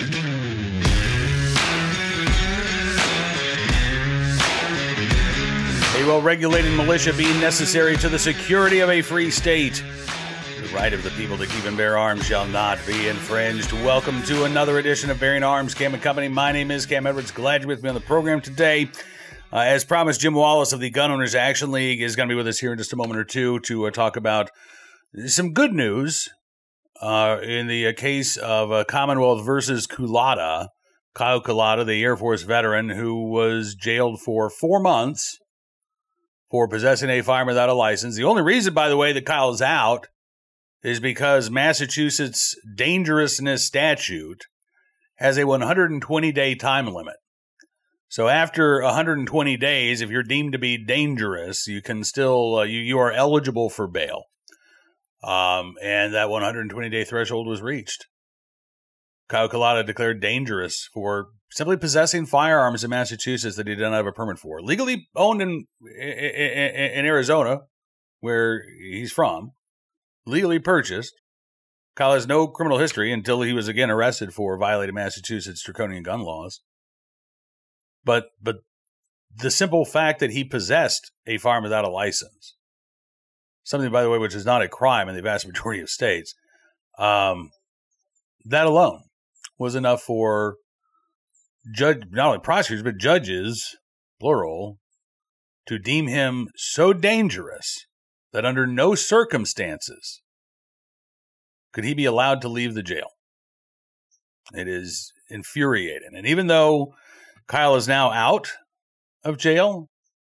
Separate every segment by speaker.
Speaker 1: A well-regulated militia being necessary to the security of a free state. The right of the people to keep and bear arms shall not be infringed. Welcome to another edition of Bearing Arms, Cam and Company. My name is Cam Edwards. Glad you're with me on the program today. As promised, Jim Wallace of the Gun Owners Action League is going to be with us here in just a moment or two to talk about some good news in the case of Commonwealth versus Culotta. Kyle Culotta, the Air Force veteran who was jailed for 4 months for possessing a firearm without a license. The only reason, by the way, that Kyle is out is because Massachusetts dangerousness statute has a 120-day time limit. So after 120 days, if you're deemed to be dangerous, you can still you are eligible for bail. And that 120-day threshold was reached. Kyle Culotta declared dangerous for simply possessing firearms in Massachusetts that he did not have a permit for. Legally owned in Arizona, where he's from, legally purchased. Kyle has no criminal history until he was again arrested for violating Massachusetts draconian gun laws. But the simple fact that he possessed a firearm without a license, something, by the way, which is not a crime in the vast majority of states, that alone was enough for not only prosecutors, but judges, plural, to deem him so dangerous that under no circumstances could he be allowed to leave the jail. It is infuriating. And even though Kyle is now out of jail,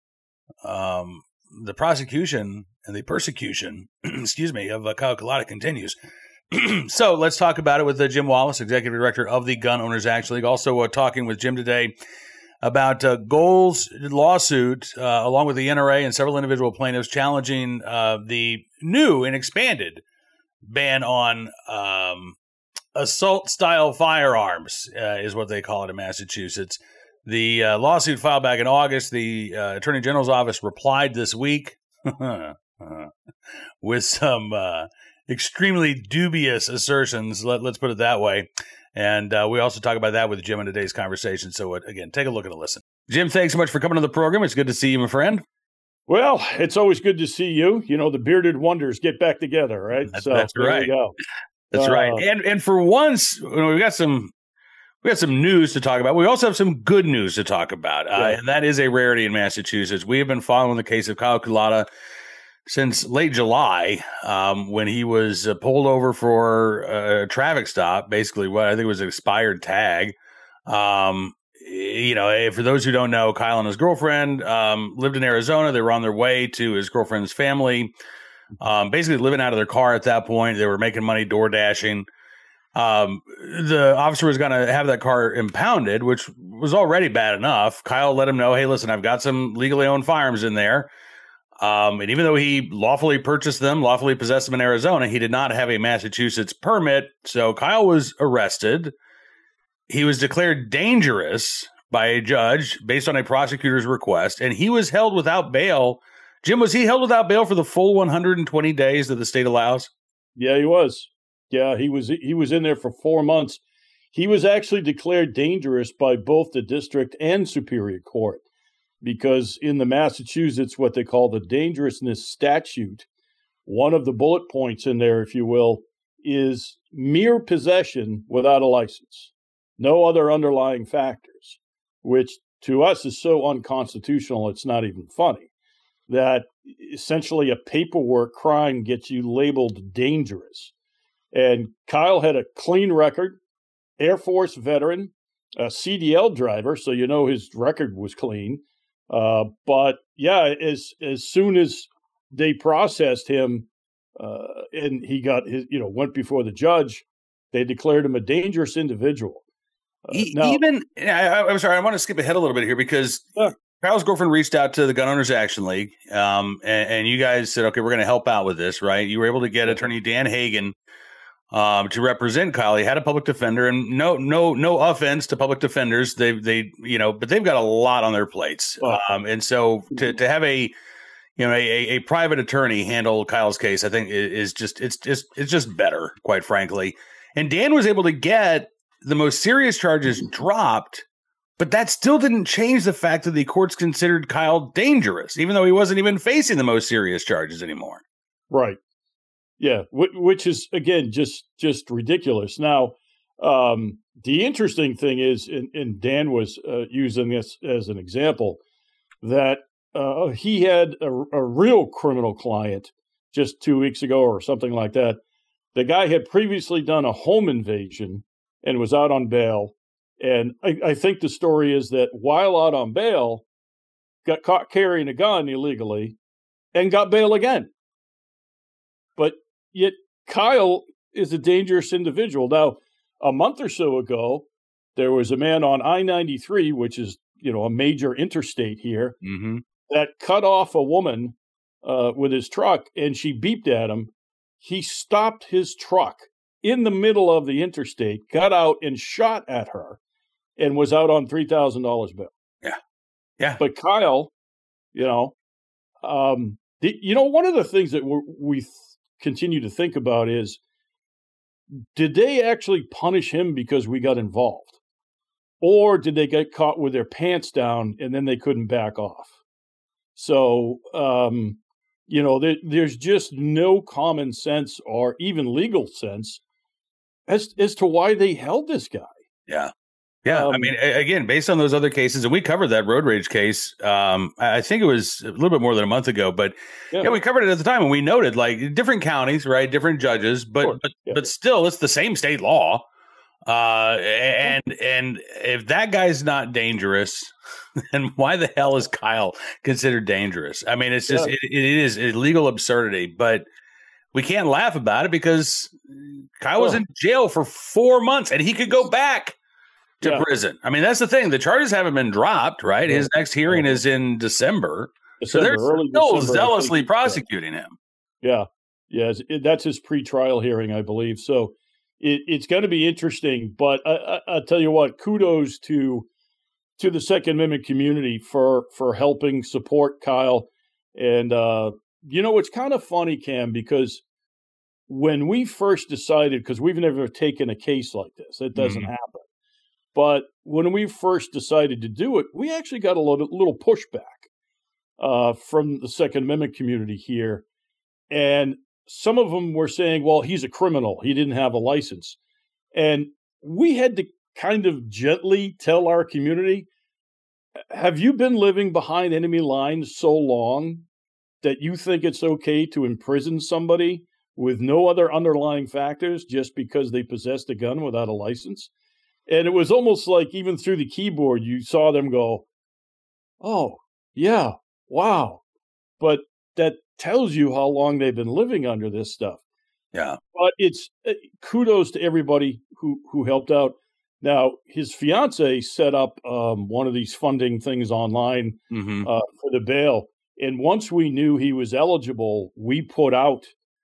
Speaker 1: the prosecution and the persecution, of Kyle Culotta continues. So let's talk about it with Jim Wallace, Executive Director of the Gun Owners Action League. Also talking with Jim today about Goal's lawsuit, along with the NRA and several individual plaintiffs challenging the new and expanded ban on assault-style firearms, is what they call it in Massachusetts. The lawsuit filed back in August. The Attorney General's office replied this week with some extremely dubious assertions, let's put it that way. And we also talk about that with Jim in today's conversation. So, again, take a look and a listen. Jim, thanks so much for coming to the program. It's good to see you, my friend.
Speaker 2: Well, it's always good to see you. You know, the bearded wonders get back together, right?
Speaker 1: That's right. There you go. That's right. And for once, we got some news to talk about. We also have some good news to talk about, and that is a rarity in Massachusetts. We have been following the case of Kyle Culotta since late July, when he was pulled over for a traffic stop, basically what I think was an expired tag. For those who don't know, Kyle and his girlfriend lived in Arizona. They were on their way to his girlfriend's family, basically living out of their car at that point. They were making money door dashing. The officer was going to have that car impounded, which was already bad enough. Kyle let him know, hey, listen, I've got some legally owned firearms in there. And even though he lawfully purchased them, lawfully possessed them in Arizona, he did not have a Massachusetts permit. So Kyle was arrested. He was declared dangerous by a judge based on a prosecutor's request, and he was held without bail. Jim, was he held without bail for the full 120 days that the state allows?
Speaker 2: Yeah, he was. Yeah, he was in there for 4 months. He was actually declared dangerous by both the district and superior court, because in the Massachusetts, what they call the dangerousness statute, one of the bullet points in there, if you will, is mere possession without a license. No other underlying factors, which to us is so unconstitutional, it's not even funny, that essentially a paperwork crime gets you labeled dangerous. And Kyle had a clean record, Air Force veteran, a CDL driver, so you know his record was clean. But yeah, as soon as they processed him, and he got went before the judge, they declared him a dangerous individual.
Speaker 1: I'm sorry, I want to skip ahead a little bit here because Kyle's girlfriend reached out to the Gun Owners Action League, and you guys said, okay, we're going to help out with this, right? You were able to get attorney Dan Hagan to represent Kyle. He had a public defender, and no offense to public defenders, but they've got a lot on their plates, and so to have a private attorney handle Kyle's case, I think is just better, quite frankly. And Dan was able to get the most serious charges dropped, but that still didn't change the fact that the courts considered Kyle dangerous, even though he wasn't even facing the most serious charges anymore.
Speaker 2: Right. Yeah, which is, again, just ridiculous. Now, the interesting thing is, and Dan was using this as an example, that he had a real criminal client just 2 weeks ago or something like that. The guy had previously done a home invasion and was out on bail. And I think the story is that while out on bail, got caught carrying a gun illegally and got bail again. But yet Kyle is a dangerous individual. Now, a month or so ago, there was a man on I-93, which is, a major interstate here, that cut off a woman with his truck, and she beeped at him. He stopped his truck in the middle of the interstate, got out and shot at her, and was out on $3,000 bail.
Speaker 1: Yeah.
Speaker 2: But Kyle, one of the things that we continue to think about is, did they actually punish him because we got involved? Or did they get caught with their pants down and then they couldn't back off? So, there's just no common sense or even legal sense as to why they held this guy.
Speaker 1: Yeah. Yeah. I mean, again, based on those other cases, and we covered that road rage case, I think it was a little bit more than a month ago, but we covered it at the time, and we noted like different counties, right? Different judges, but still it's the same state law. And if that guy's not dangerous, then why the hell is Kyle considered dangerous? I mean, it's just, it is illegal absurdity, but we can't laugh about it because Kyle was in jail for 4 months and he could go back to prison. I mean, that's the thing. The charges haven't been dropped, right? His next hearing is in December. So they're still zealously prosecuting him. Yeah.
Speaker 2: Yeah. That's his pretrial hearing, I believe. So it's going to be interesting, but I'll tell you what, kudos to the Second Amendment community for helping support Kyle. And, it's kind of funny, Cam, because when we first decided, because we've never taken a case like this, it doesn't happen. But when we first decided to do it, we actually got a little pushback from the Second Amendment community here. And some of them were saying, well, he's a criminal. He didn't have a license. And we had to kind of gently tell our community, have you been living behind enemy lines so long that you think it's okay to imprison somebody with no other underlying factors just because they possessed a gun without a license? And it was almost like even through the keyboard, you saw them go, oh, yeah, wow. But that tells you how long they've been living under this stuff.
Speaker 1: Yeah.
Speaker 2: But it's kudos to everybody who helped out. Now, his fiance set up one of these funding things online for the bail. And once we knew he was eligible, we put out,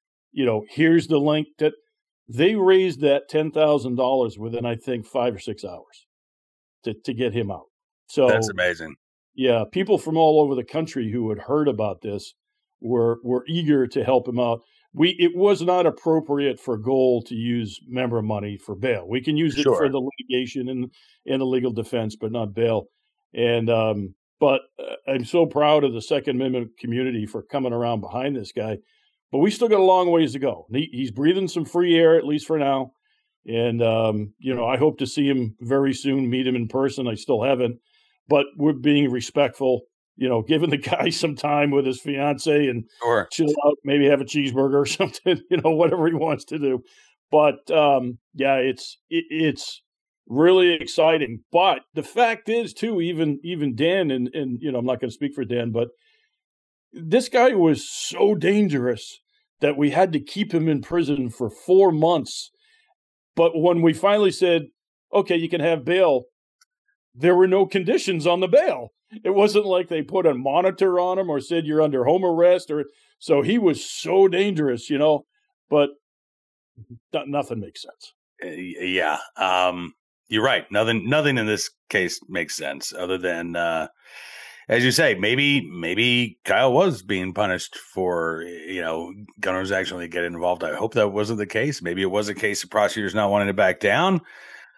Speaker 2: here's the link that they raised that $10,000 within, I think, 5 or 6 hours to get him out. So
Speaker 1: that's amazing.
Speaker 2: Yeah. People from all over the country who had heard about this were eager to help him out. It was not appropriate for Goal to use member money for bail. We can use it for the litigation and the legal defense, but not bail. And but I'm so proud of the Second Amendment community for coming around behind this guy. But we still got a long ways to go. He's breathing some free air, at least for now. And I hope to see him very soon, meet him in person. I still haven't, but we're being respectful. Giving the guy some time with his fiance and chill out, maybe have a cheeseburger or something, whatever he wants to do. But it's really exciting. But the fact is, too, even Dan and I'm not going to speak for Dan, but this guy was so dangerous that we had to keep him in prison for 4 months. But when we finally said, okay, you can have bail, there were no conditions on the bail. It wasn't like they put a monitor on him or said you're under home arrest. So he was so dangerous, but nothing makes sense.
Speaker 1: Yeah. You're right. Nothing in this case makes sense other than, as you say, maybe Kyle was being punished for, gun owners actually getting involved. I hope that wasn't the case. Maybe it was a case of prosecutors not wanting to back down.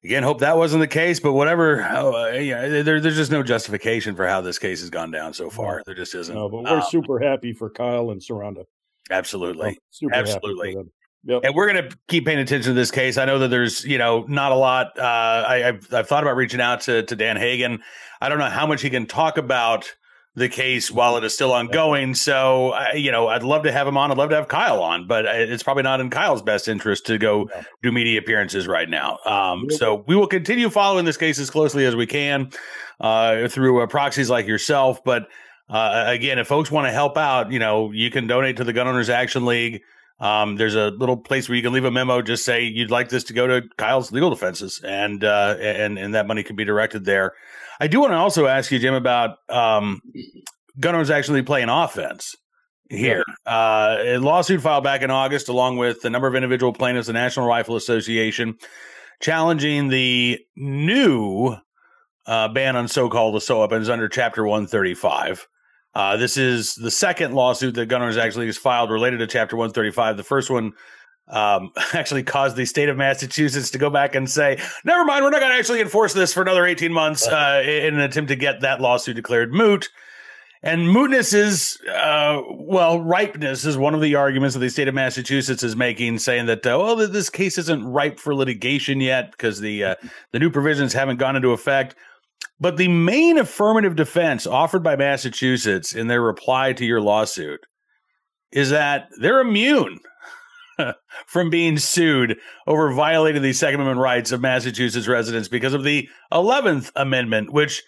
Speaker 1: Again, hope that wasn't the case, but whatever. There's just no justification for how this case has gone down so far. There just isn't.
Speaker 2: No, but we're super happy for Kyle and Saranda.
Speaker 1: Absolutely.
Speaker 2: Absolutely.
Speaker 1: Yep. And we're going to keep paying attention to this case. I know that there's, not a lot. I've thought about reaching out to Dan Hagan. I don't know how much he can talk about the case while it is still ongoing. So, I'd love to have him on. I'd love to have Kyle on, but it's probably not in Kyle's best interest to go do media appearances right now. So we will continue following this case as closely as we can through proxies like yourself. But again, if folks want to help out, you can donate to the Gun Owners Action League. There's a little place where you can leave a memo. Just say you'd like this to go to Kyle's legal defenses, and that money can be directed there. I do want to also ask you, Jim, about Gun Owners actually playing offense here. A lawsuit filed back in August, along with a number of individual plaintiffs, the National Rifle Association, challenging the new ban on so-called assault weapons under Chapter 135. This is the second lawsuit that Gun Owners actually has filed related to Chapter 135. The first one actually caused the state of Massachusetts to go back and say, never mind, we're not going to actually enforce this for another 18 months in an attempt to get that lawsuit declared moot. And mootness is, ripeness is one of the arguments that the state of Massachusetts is making, saying that, this case isn't ripe for litigation yet because the new provisions haven't gone into effect. But the main affirmative defense offered by Massachusetts in their reply to your lawsuit is that they're immune from being sued over violating the Second Amendment rights of Massachusetts residents because of the 11th Amendment, which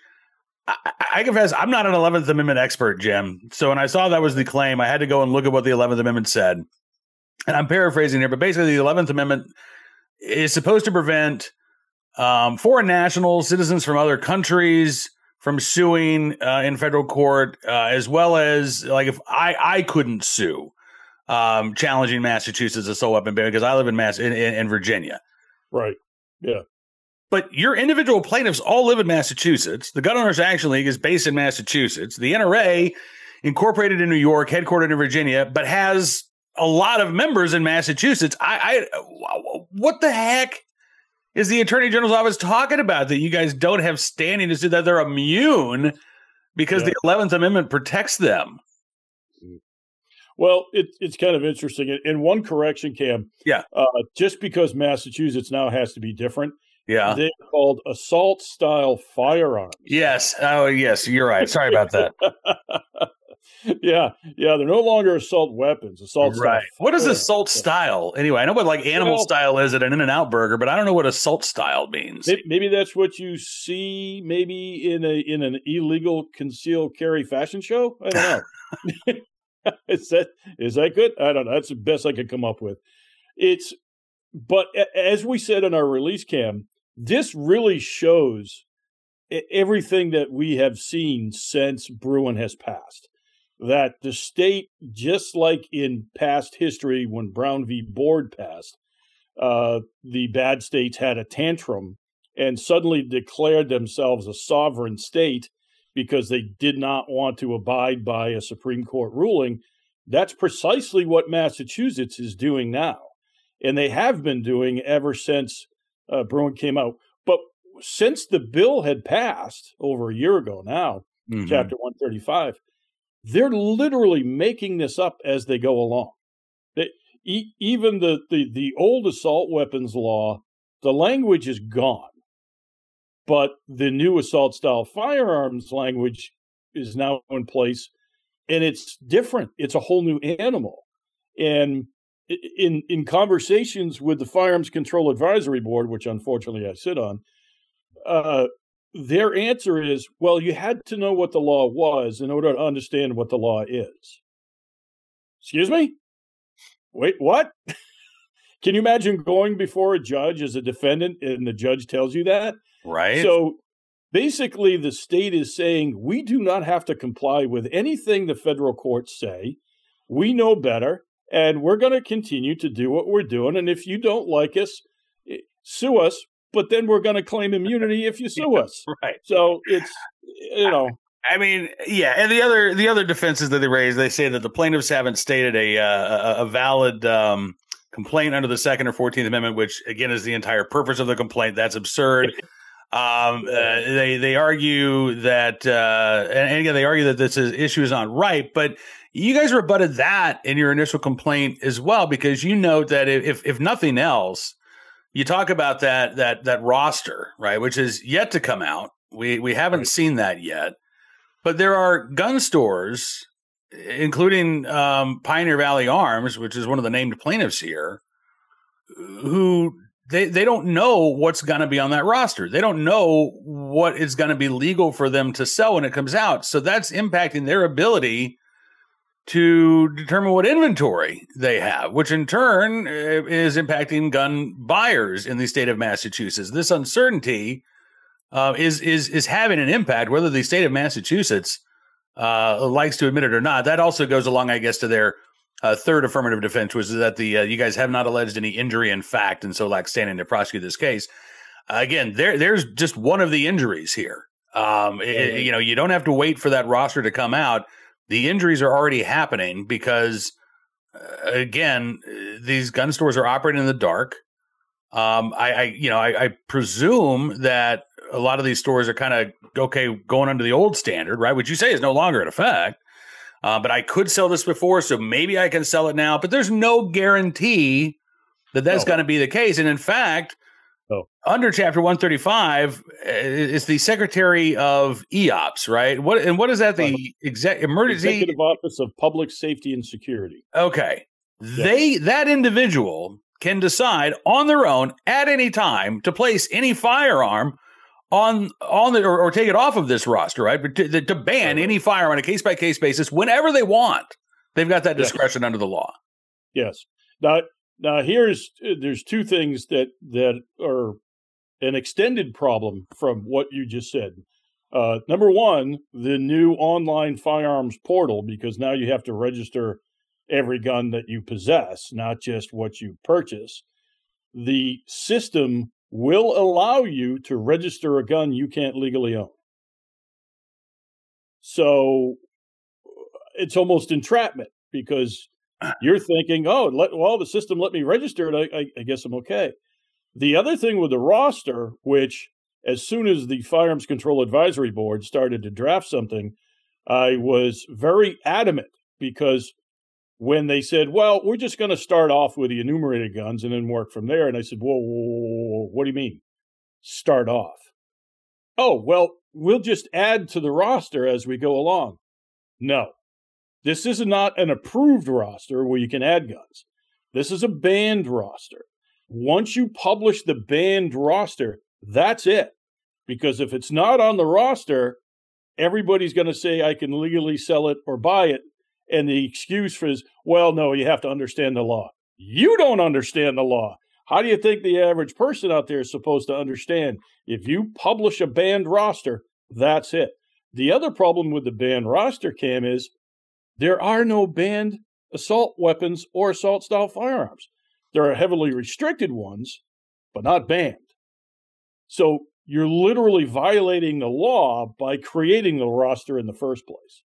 Speaker 1: I confess I'm not an 11th Amendment expert, Jim. So when I saw that was the claim, I had to go and look at what the 11th Amendment said. And I'm paraphrasing here, but basically the 11th Amendment is supposed to prevent foreign nationals, citizens from other countries from suing in federal court, as well as like if I couldn't sue. Challenging Massachusetts assault weapon ban because I live in Virginia.
Speaker 2: Right. Yeah.
Speaker 1: But your individual plaintiffs all live in Massachusetts. The Gun Owners Action League is based in Massachusetts. The NRA, incorporated in New York, headquartered in Virginia, but has a lot of members in Massachusetts. What the heck is the Attorney General's office talking about that you guys don't have standing to say that they're immune because the 11th Amendment protects them?
Speaker 2: Well, it's kind of interesting. And one correction, Cam.
Speaker 1: Yeah.
Speaker 2: Just because Massachusetts now has to be different.
Speaker 1: Yeah.
Speaker 2: They're called assault-style firearms.
Speaker 1: Yes. Oh, yes. You're right. Sorry about that.
Speaker 2: Yeah. They're no longer assault weapons. Assault style.
Speaker 1: Right. What is assault style? Anyway, I know what like animal style is at an In-N-Out burger, but I don't know what assault style means.
Speaker 2: Maybe that's what you see. Maybe in an illegal concealed carry fashion show. I don't know. Is that good? I don't know. That's the best I could come up with. But as we said in our release, Cam, this really shows everything that we have seen since Bruen has passed. That the state, just like in past history when Brown v. Board passed, the bad states had a tantrum and suddenly declared themselves a sovereign state because they did not want to abide by a Supreme Court ruling. That's precisely what Massachusetts is doing now. And they have been doing ever since Bruen came out. But since the bill had passed over a year ago now, Chapter 135, they're literally making this up as they go along. Even the old assault weapons law, the language is gone. But the new assault-style firearms language is now in place, and it's different. It's a whole new animal. And in conversations with the Firearms Control Advisory Board, which unfortunately I sit on, their answer is, well, you had to know what the law was in order to understand what the law is. Excuse me? Wait, what? Can you imagine going before a judge as a defendant and the judge tells you that?
Speaker 1: Right.
Speaker 2: So basically the state is saying we do not have to comply with anything the federal courts say. We know better, and we're going to continue to do what we're doing. And if you don't like us, sue us, but then we're going to claim immunity if you sue us.
Speaker 1: Right.
Speaker 2: So it's,
Speaker 1: I mean, yeah. And the other defenses that they raise, they say that the plaintiffs haven't stated a valid complaint under the Second or 14th Amendment, which again is the entire purpose of the complaint. That's absurd. They argue that, and again, they argue that this issue is not right, but you guys rebutted that in your initial complaint as well, because you note that if nothing else, you talk about that roster, right, which is yet to come out. We haven't seen that yet, but there are gun stores, including Pioneer Valley Arms, which is one of the named plaintiffs here, who they don't know what's going to be on that roster. They don't know what is going to be legal for them to sell when it comes out. So that's impacting their ability to determine what inventory they have, which in turn is impacting gun buyers in the state of Massachusetts. This uncertainty is having an impact, whether the state of Massachusetts likes to admit it or not. That also goes along, I guess, to their third affirmative defense, which is that you guys have not alleged any injury in fact, and so lack standing to prosecute this case. Again, there's just one of the injuries here. You don't have to wait for that roster to come out. The injuries are already happening because, again, these gun stores are operating in the dark. I presume that a lot of these stores are kind of going under the old standard, right? Which you say is no longer in effect. But I could sell this before, so maybe I can sell it now. But there's no guarantee that that's going to be the case. And in fact, under Chapter 135, it's the Secretary of EOPS, right? What is that? The
Speaker 2: Executive Office of Public Safety and Security.
Speaker 1: Okay, that individual can decide on their own at any time to place any firearm on or take it off of this roster, right? But to ban any firearm on a case-by-case basis whenever they want. They've got that discretion under the law.
Speaker 2: Yes. Now there's two things that are an extended problem from what you just said. Number one, the new online firearms portal, because now you have to register every gun that you possess, not just what you purchase. The system will allow you to register a gun you can't legally own. So it's almost entrapment, because you're thinking, the system let me register it. I guess I'm okay. The other thing with the roster, which as soon as the Firearms Control Advisory Board started to draft something, I was very adamant, because when they said, well, we're just going to start off with the enumerated guns and then work from there. And I said, whoa, what do you mean start off? Oh, well, we'll just add to the roster as we go along. No, this is not an approved roster where you can add guns. This is a banned roster. Once you publish the banned roster, that's it. Because if it's not on the roster, everybody's going to say I can legally sell it or buy it. And the excuse is, well, no, you have to understand the law. You don't understand the law. How do you think the average person out there is supposed to understand? If you publish a banned roster, that's it. The other problem with the banned roster, Cam, is there are no banned assault weapons or assault-style firearms. There are heavily restricted ones, but not banned. So you're literally violating the law by creating the roster in the first place.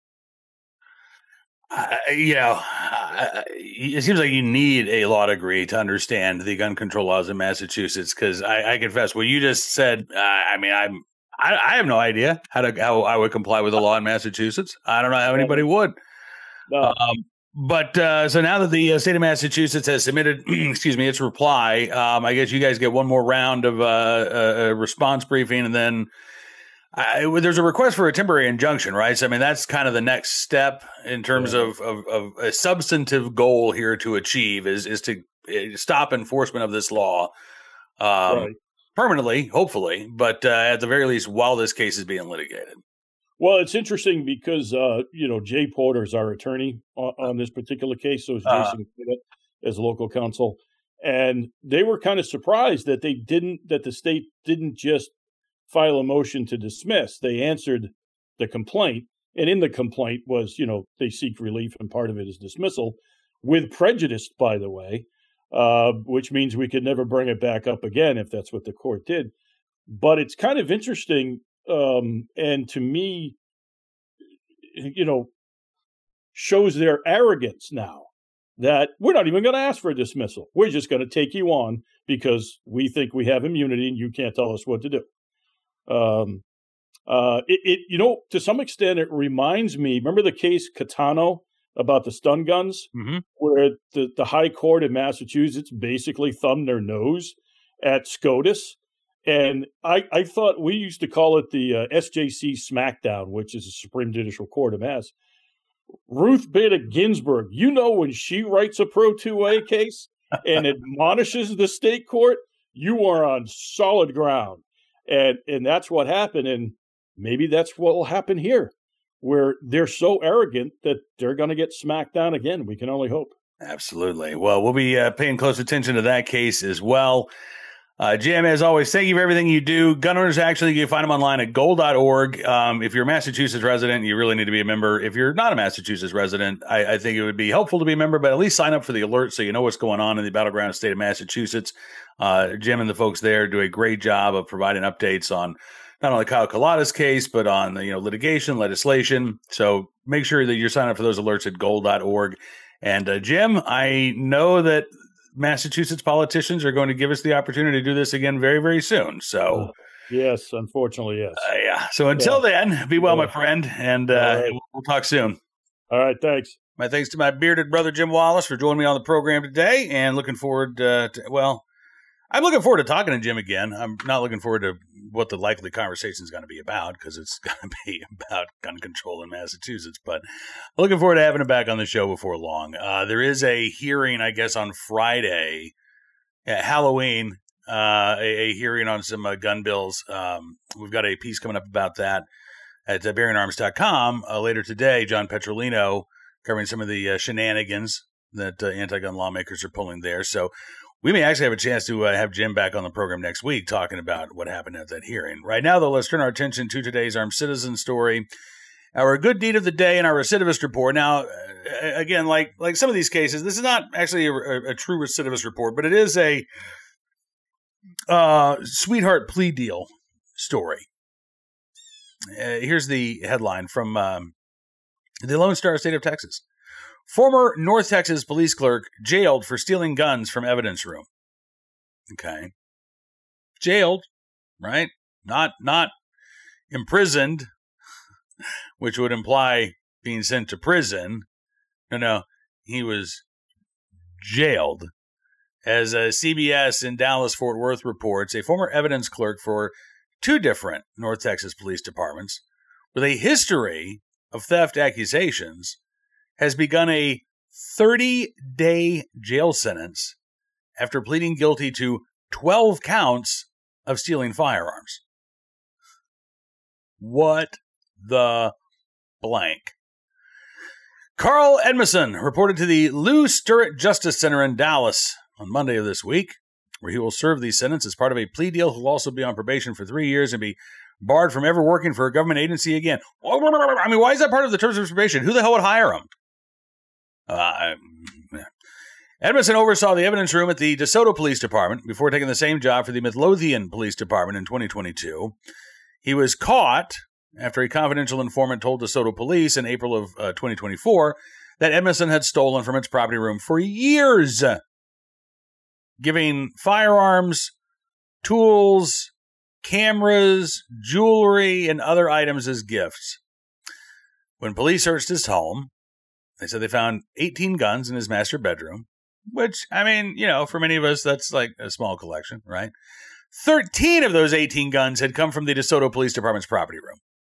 Speaker 1: It seems like you need a law degree to understand the gun control laws in Massachusetts. Because I confess, what you just said, I have no idea how I would comply with the law in Massachusetts. I don't know how anybody would.
Speaker 2: No.
Speaker 1: So now that the state of Massachusetts has submitted, its reply, I guess you guys get one more round of a response briefing, and then there's a request for a temporary injunction, right? So, that's kind of the next step in terms of a substantive goal here to achieve is to stop enforcement of this law permanently, hopefully, but at the very least, while this case is being litigated.
Speaker 2: Well, it's interesting because, Jay Porter is our attorney on this particular case. So is Jason Kinnett as local counsel. And they were kind of surprised that the state didn't just file a motion to dismiss. They answered the complaint. And in the complaint was, they seek relief, and part of it is dismissal with prejudice, by the way, which means we could never bring it back up again if that's what the court did. But it's kind of interesting. And to me, shows their arrogance now, that we're not even going to ask for a dismissal. We're just going to take you on because we think we have immunity and you can't tell us what to do. To some extent, it reminds me, remember the case Catano about the stun guns, where the high court in Massachusetts basically thumbed their nose at SCOTUS. And I thought we used to call it the SJC Smackdown, which is the Supreme Judicial Court of Mass. Ruth Bader Ginsburg, when she writes a Pro 2A case and admonishes the state court, you are on solid ground. And that's what happened. And maybe that's what will happen here, where they're so arrogant that they're going to get smacked down again. We can only hope.
Speaker 1: Absolutely. Well, we'll be paying close attention to that case as well. Jim, as always, thank you for everything you do. Gun owners, actually, you can find them online at goal.org. If you're a Massachusetts resident, you really need to be a member. If you're not a Massachusetts resident, I think it would be helpful to be a member, but at least sign up for the alert so you know what's going on in the battleground state of Massachusetts. Jim and the folks there do a great job of providing updates on not only Kyle Collada's case, but on litigation, legislation. So make sure that you're signed up for those alerts at goal.org. And Jim, I know that Massachusetts politicians are going to give us the opportunity to do this again very, very soon. So,
Speaker 2: yes, unfortunately, yes.
Speaker 1: Yeah. So until then, be well, my friend, and we'll talk soon.
Speaker 2: All right. Thanks.
Speaker 1: My thanks to my bearded brother, Jim Wallace, for joining me on the program today, and looking forward I'm looking forward to talking to Jim again. I'm not looking forward to what the likely conversation is going to be about, because it's going to be about gun control in Massachusetts. But I'm looking forward to having him back on the show before long. There is a hearing, I guess, on Friday at Halloween, a hearing on some gun bills. We've got a piece coming up about that at BearingArms.com later today. John Petrolino covering some of the shenanigans that anti-gun lawmakers are pulling there. So we may actually have a chance to have Jim back on the program next week talking about what happened at that hearing. Right now, though, let's turn our attention to today's armed citizen story, our good deed of the day, and our recidivist report. Now, again, like some of these cases, this is not actually a true recidivist report, but it is a sweetheart plea deal story. Here's the headline from the Lone Star State of Texas. Former North Texas police clerk jailed for stealing guns from evidence room. Okay. Jailed, right? Not imprisoned, which would imply being sent to prison. No, he was jailed. As CBS in Dallas-Fort Worth reports, a former evidence clerk for two different North Texas police departments with a history of theft accusations has begun a 30-day jail sentence after pleading guilty to 12 counts of stealing firearms. What the blank? Carl Edmondson reported to the Lou Sturrett Justice Center in Dallas on Monday of this week, where he will serve the sentence as part of a plea deal. He'll also be on probation for 3 years and be barred from ever working for a government agency again. I mean, why is that part of the terms of probation? Who the hell would hire him? Edmondson oversaw the evidence room at the DeSoto Police Department before taking the same job for the Midlothian Police Department in 2022. He was caught after a confidential informant told DeSoto Police in April of 2024 that Edmondson had stolen from its property room for years, giving firearms, tools, cameras, jewelry, and other items as gifts. When police searched his home, they said they found 18 guns in his master bedroom, which, I mean, for many of us, that's like a small collection, right? 13 of those 18 guns had come from the DeSoto Police Department's property room.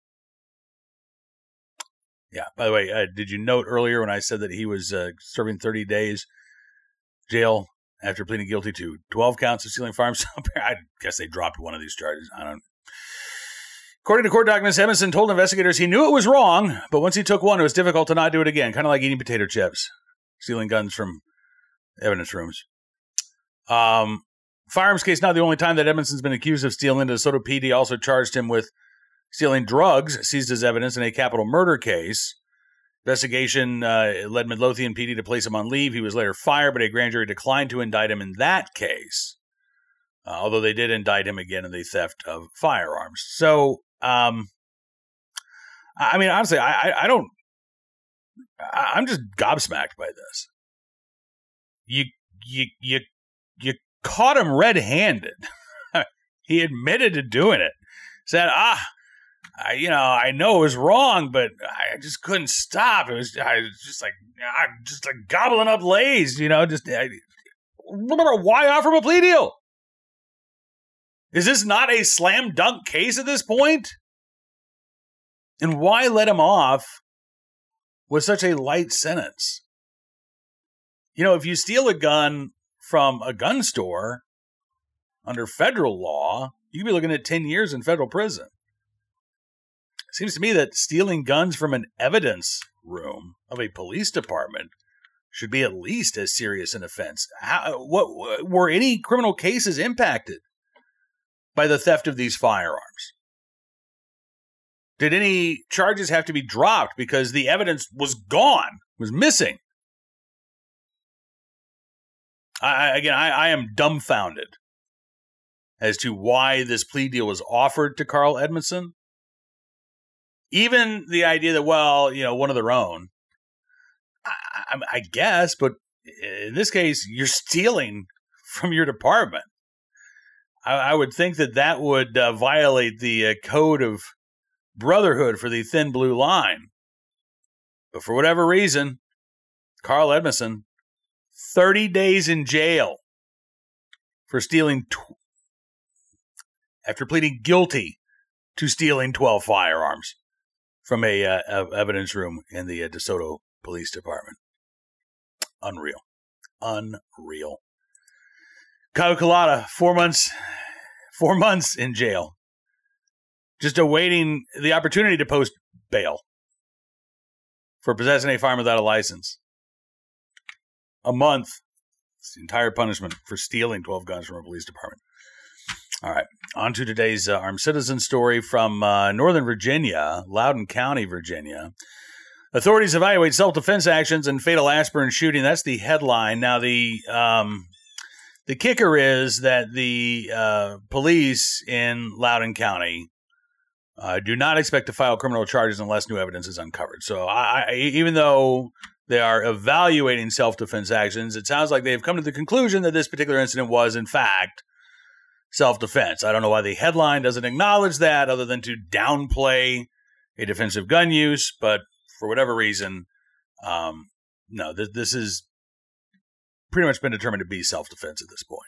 Speaker 1: Yeah, by the way, did you note earlier when I said that he was serving 30 days jail after pleading guilty to 12 counts of stealing firearms? I guess they dropped one of these charges. I don't. According to court documents, Edmondson told investigators he knew it was wrong, but once he took one, it was difficult to not do it again. Kind of like eating potato chips, stealing guns from evidence rooms. Firearms case not the only time that Edmondson's been accused of stealing. DeSoto PD also charged him with stealing drugs, seized as evidence in a capital murder case. Investigation led Midlothian PD to place him on leave. He was later fired, but a grand jury declined to indict him in that case, although they did indict him again in the theft of firearms. So, I mean, honestly, I'm just gobsmacked by this. you caught him red-handed. He admitted to doing it. Said, I know it was wrong, but I just couldn't stop. I was just like gobbling up Lay's, why offer him a plea deal? Is this not a slam dunk case at this point? And why let him off with such a light sentence? If you steal a gun from a gun store under federal law, you could be looking at 10 years in federal prison. It seems to me that stealing guns from an evidence room of a police department should be at least as serious an offense. What were any criminal cases impacted by the theft of these firearms? Did any charges have to be dropped because the evidence was gone, was missing? I am dumbfounded as to why this plea deal was offered to Carl Edmondson. Even the idea that, one of their own, I guess, but in this case, you're stealing from your department. I would think that would violate the code of brotherhood for the thin blue line. But for whatever reason, Carl Edmondson, 30 days in jail for stealing, after pleading guilty to stealing 12 firearms from a evidence room in the DeSoto Police Department. Unreal. Kyle Collada, 4 months in jail, just awaiting the opportunity to post bail for possessing a firearm without a license. A month. It's the entire punishment for stealing 12 guns from a police department. All right, on to today's armed citizen story from Northern Virginia, Loudoun County, Virginia. Authorities evaluate self-defense actions and fatal aspirin shooting. That's the headline. Now, the kicker is that the police in Loudoun County do not expect to file criminal charges unless new evidence is uncovered. So even though they are evaluating self-defense actions, it sounds like they've come to the conclusion that this particular incident was, in fact, self-defense. I don't know why the headline doesn't acknowledge that other than to downplay a defensive gun use, but for whatever reason, no, this has pretty much been determined to be self-defense at this point.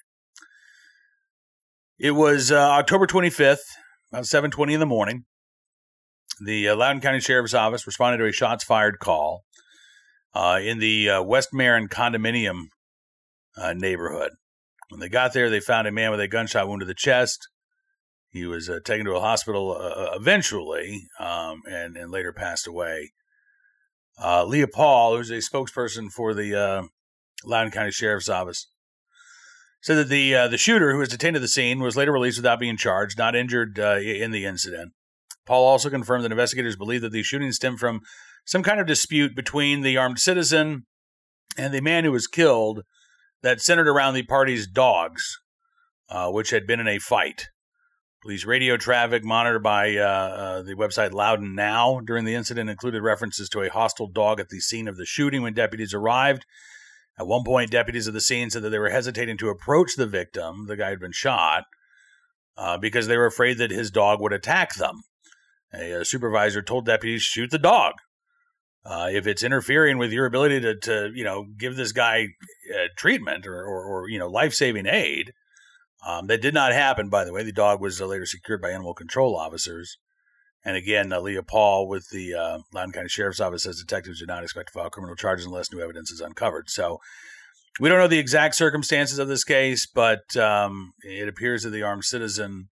Speaker 1: It was October 25th, about 7:20 in the morning. The Loudoun County Sheriff's Office responded to a shots fired call in the West Marin condominium neighborhood. When they got there, they found a man with a gunshot wound to the chest. He was taken to a hospital eventually and later passed away. Leah Paul, who's a spokesperson for the Loudoun County Sheriff's Office, said that the shooter, who was detained at the scene, was later released without being charged, not injured in the incident. Paul also confirmed that investigators believe that the shooting stemmed from some kind of dispute between the armed citizen and the man who was killed that centered around the party's dogs, which had been in a fight. Police radio traffic monitored by the website Loudoun Now during the incident included references to a hostile dog at the scene of the shooting when deputies arrived. At one point, deputies at the scene said that they were hesitating to approach the victim, the guy who had been shot, because they were afraid that his dog would attack them. A supervisor told deputies, shoot the dog. If it's interfering with your ability to give this guy treatment or life-saving aid. That did not happen, by the way. The dog was later secured by animal control officers. And again, Leah Paul with the Loudoun County Sheriff's Office says detectives do not expect to file criminal charges unless new evidence is uncovered. So we don't know the exact circumstances of this case, but it appears that the armed citizen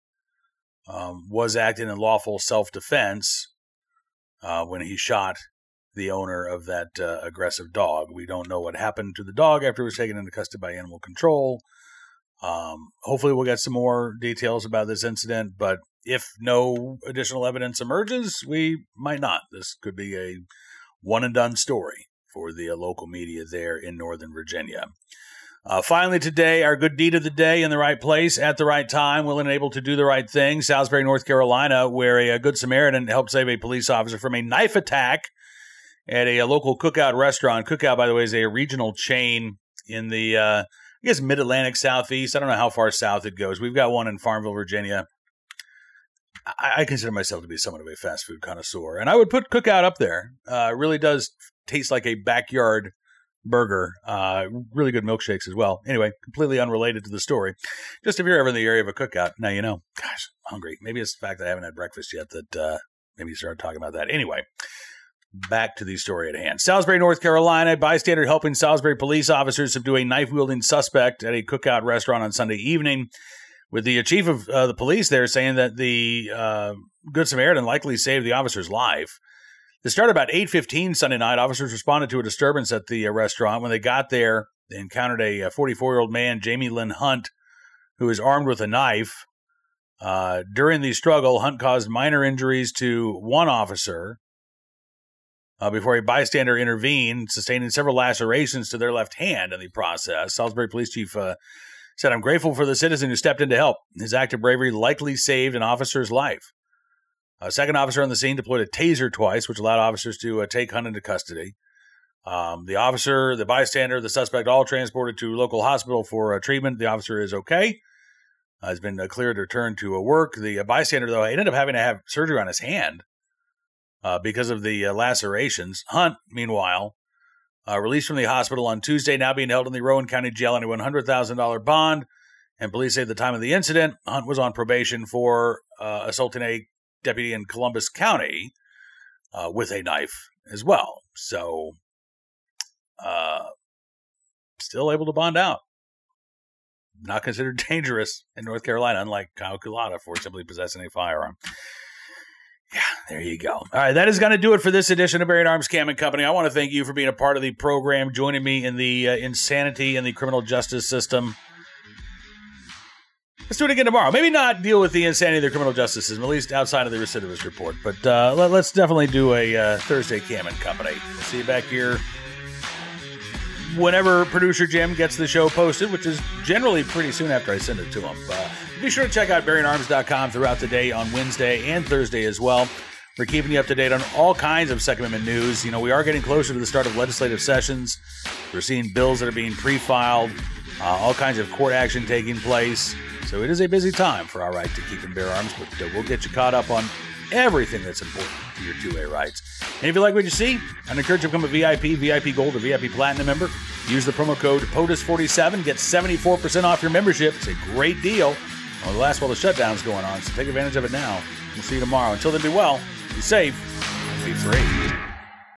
Speaker 1: was acting in lawful self-defense when he shot the owner of that aggressive dog. We don't know what happened to the dog after it was taken into custody by animal control. Hopefully we'll get some more details about this incident, but if no additional evidence emerges, we might not. This could be a one-and-done story for the local media there in Northern Virginia. Finally today, our good deed of the day in the right place at the right time, willing and able to do the right thing. Salisbury, North Carolina, where a Good Samaritan helped save a police officer from a knife attack at a local cookout restaurant. Cookout, by the way, is a regional chain in the, I guess, mid-Atlantic southeast. I don't know how far south it goes. We've got one in Farmville, Virginia. I consider myself to be somewhat of a fast food connoisseur, and I would put Cookout up there. It really does taste like a backyard burger. Really good milkshakes as well. Anyway, completely unrelated to the story. Just if you're ever in the area of a Cookout, now you know. Gosh, I'm hungry. Maybe it's the fact that I haven't had breakfast yet that maybe you started talking about that. Anyway, back to the story at hand. Salisbury, North Carolina. Bystander helping Salisbury police officers subdue a knife-wielding suspect at a Cookout restaurant on Sunday evening, with the chief of the police there saying that the Good Samaritan likely saved the officer's life. This started about 8:15 Sunday night. Officers responded to a disturbance at the restaurant. When they got there, they encountered a 44-year-old man, Jamie Lynn Hunt, who is armed with a knife. During the struggle, Hunt caused minor injuries to one officer before a bystander intervened, sustaining several lacerations to their left hand in the process. Salisbury Police Chief said, "I'm grateful for the citizen who stepped in to help. His act of bravery likely saved an officer's life." A second officer on the scene deployed a taser twice, which allowed officers to take Hunt into custody. The officer, the bystander, the suspect all transported to local hospital for treatment. The officer is okay. Has been cleared to return to work. The bystander, though, ended up having to have surgery on his hand because of the lacerations. Hunt, meanwhile, released from the hospital on Tuesday, now being held in the Rowan County Jail on a $100,000 bond. And police say at the time of the incident, Hunt was on probation for assaulting a deputy in Columbus County with a knife as well. So, still able to bond out. Not considered dangerous in North Carolina, unlike Kyle Culata for simply possessing a firearm. Yeah, there you go. All right, that is going to do it for this edition of Bearing Arms Cam & Company. I want to thank you for being a part of the program, joining me in the insanity in the criminal justice system. Let's do it again tomorrow. Maybe not deal with the insanity of the criminal justice system, at least outside of the recidivist report. But let's definitely do a Thursday Cam & Company. We'll see you back here whenever producer Jim gets the show posted, which is generally pretty soon after I send it to him. Be sure to check out BearingArms.com throughout the day on Wednesday and Thursday as well. We're keeping you up to date on all kinds of Second Amendment news. You know, we are getting closer to the start of legislative sessions. We're seeing bills that are being pre-filed, all kinds of court action taking place. So it is a busy time for our right to keep and bear arms, but we'll get you caught up on everything that's important to your 2A rights. And if you like what you see, I'd encourage you to become a VIP, VIP Gold, or VIP Platinum member. Use the promo code POTUS47, get 74% off your membership. It's a great deal. It'll last while the shutdown's going on, so take advantage of it now. We'll see you tomorrow. Until then, be well, be safe, be free.